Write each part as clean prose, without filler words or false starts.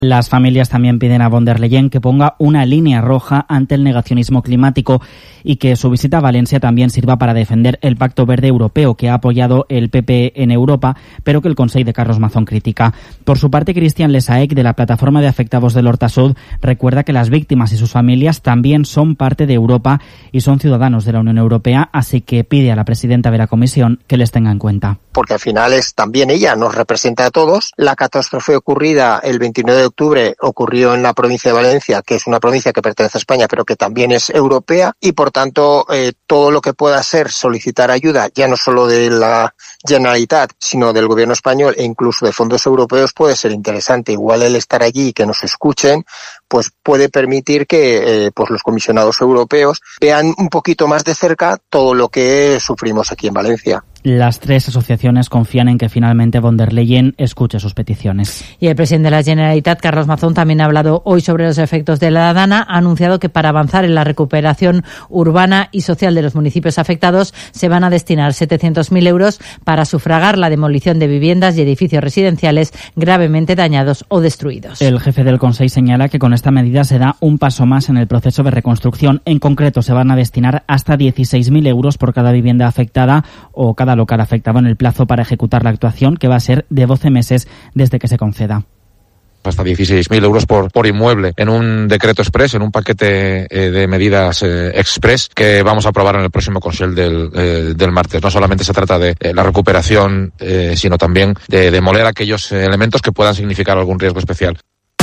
Las familias también piden a von der Leyen que ponga una línea roja ante el negacionismo climático y que su visita a Valencia también sirva para defender el Pacto Verde Europeo que ha apoyado el PP en Europa, pero que el Consell de Carlos Mazón critica. Por su parte, Cristian Lesaec, de la Plataforma de Afectados del Horta Sud, recuerda que las víctimas y sus familias también son parte de Europa y son ciudadanos de la Unión Europea, así que pide a la presidenta de la Comisión que les tenga en cuenta. Porque al final también ella nos representa a todos. La catástrofe ocurrida el 29 de octubre ocurrió en la provincia de Valencia, que es una provincia que pertenece a España, pero que también es europea, y por tanto todo lo que pueda ser solicitar ayuda, ya no solo de la Generalitat, sino del gobierno español e incluso de fondos europeos, puede ser interesante. Igual el estar allí y que nos escuchen, pues puede permitir que pues los comisionados europeos vean un poquito más de cerca todo lo que sufrimos aquí en Valencia. Las tres asociaciones confían en que finalmente von der Leyen escuche sus peticiones. Y el presidente de la Generalitat, Carlos Mazón, también ha hablado hoy sobre los efectos de la Dana. Ha anunciado que para avanzar en la recuperación urbana y social de los municipios afectados se van a destinar 700.000 euros para sufragar la demolición de viviendas y edificios residenciales gravemente dañados o destruidos. El jefe del Consell señala que con esta medida se da un paso más en el proceso de reconstrucción. En concreto, se van a destinar hasta 16.000 euros por cada vivienda afectada o cada local afectado en el plazo para ejecutar la actuación, que va a ser de 12 meses desde que se conceda. Hasta 16.000 euros por inmueble en un decreto express, en un paquete de medidas express que vamos a aprobar en el próximo Consell del martes. No solamente se trata de la recuperación, sino también de demoler aquellos elementos que puedan significar algún riesgo especial.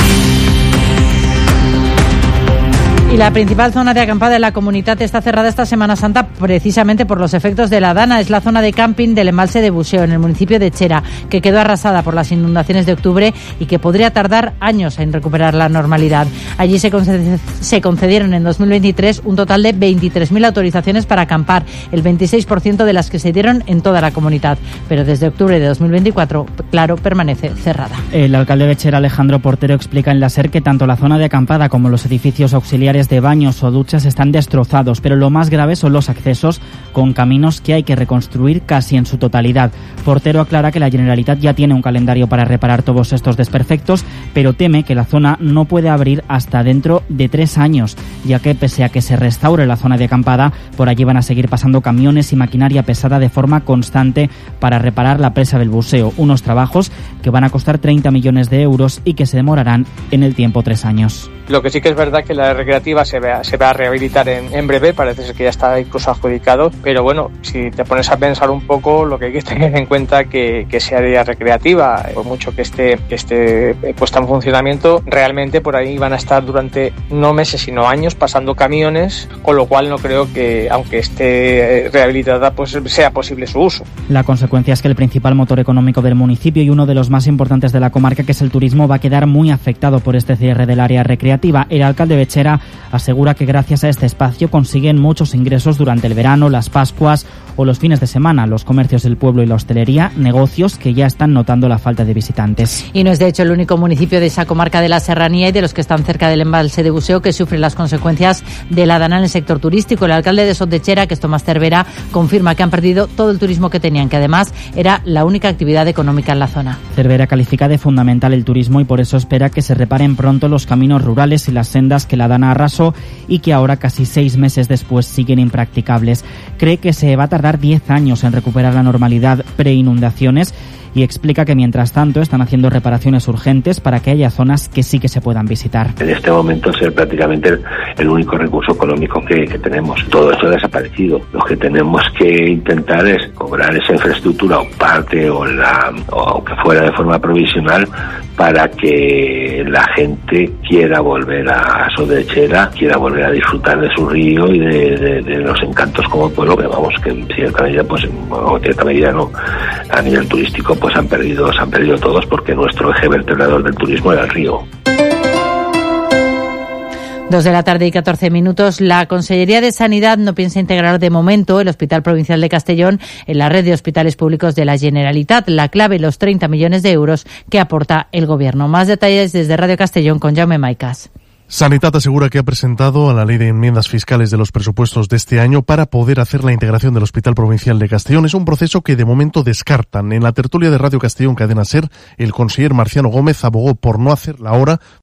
Y la principal zona de acampada de la Comunitat está cerrada esta Semana Santa precisamente por los efectos de la Dana. Es la zona de camping del embalse de Buxeo, en el municipio de Chera, que quedó arrasada por las inundaciones de octubre y que podría tardar años en recuperar la normalidad. Allí se concedieron en 2023 un total de 23.000 autorizaciones para acampar, el 26% de las que se dieron en toda la Comunitat. Pero desde octubre de 2024, claro, permanece cerrada. El alcalde de Chera, Alejandro Portero, explica en la SER que tanto la zona de acampada como los edificios auxiliares de baños o duchas están destrozados, pero lo más grave son los accesos con caminos que hay que reconstruir casi en su totalidad. Portero aclara que la Generalitat ya tiene un calendario para reparar todos estos desperfectos, pero teme que la zona no puede abrir hasta dentro de 3 años, ya que pese a que se restaure la zona de acampada, por allí van a seguir pasando camiones y maquinaria pesada de forma constante para reparar la presa del Buxeo, unos trabajos que van a costar 30 millones de euros y que se demorarán en el tiempo 3 años. Lo que sí que es verdad que la recreativa se va a rehabilitar en breve, parece ser que ya está incluso adjudicado, pero bueno, si te pones a pensar un poco, lo que hay que tener en cuenta que ese área recreativa, por mucho que esté puesta en funcionamiento, realmente por ahí van a estar durante no meses sino años pasando camiones, con lo cual no creo que, aunque esté rehabilitada, pues sea posible su uso. La consecuencia es que el principal motor económico del municipio y uno de los más importantes de la comarca, que es el turismo, va a quedar muy afectado por este cierre del área recreativa. El alcalde de Chera asegura que gracias a este espacio consiguen muchos ingresos durante el verano, las Pascuas o los fines de semana. Los comercios del pueblo y la hostelería, negocios que ya están notando la falta de visitantes. Y no es de hecho el único municipio de esa comarca de la Serranía y de los que están cerca del embalse de Buxeo que sufre las consecuencias de la Dana en el sector turístico. El alcalde de Sot de Chera, que es Tomás Cervera, confirma que han perdido todo el turismo que tenían, que además era la única actividad económica en la zona. Cervera califica de fundamental el turismo y por eso espera que se reparen pronto los caminos rurales y las sendas que la Dana arrasó y que ahora, casi 6 meses después, siguen impracticables. Cree que se va a tardar 10 años en recuperar la normalidad pre-inundaciones y explica que mientras tanto están haciendo reparaciones urgentes para que haya zonas que sí que se puedan visitar. En este momento es prácticamente el único recurso económico que tenemos. Todo esto ha desaparecido. Lo que tenemos que intentar es cobrar esa infraestructura o parte o aunque fuera de forma provisional para que la gente quiera volver a Sot de Chera, quiera volver a disfrutar de su río y de los encantos como pueblo, que vamos, que en cierta medida, pues en cierta medida no, a nivel turístico pues se han perdido todos, porque nuestro eje vertebrador del turismo era el río. 2:14 p.m. La Consellería de Sanidad no piensa integrar de momento el Hospital Provincial de Castellón en la red de hospitales públicos de la Generalitat. La clave, los 30 millones de euros que aporta el Gobierno. Más detalles desde Radio Castellón con Jaume Maicas. Sanitat asegura que ha presentado a la ley de enmiendas fiscales de los presupuestos de este año para poder hacer la integración del Hospital Provincial de Castellón. Es un proceso que de momento descartan. En la tertulia de Radio Castellón Cadena SER, el conseller Marciano Gómez abogó por no hacerla ahora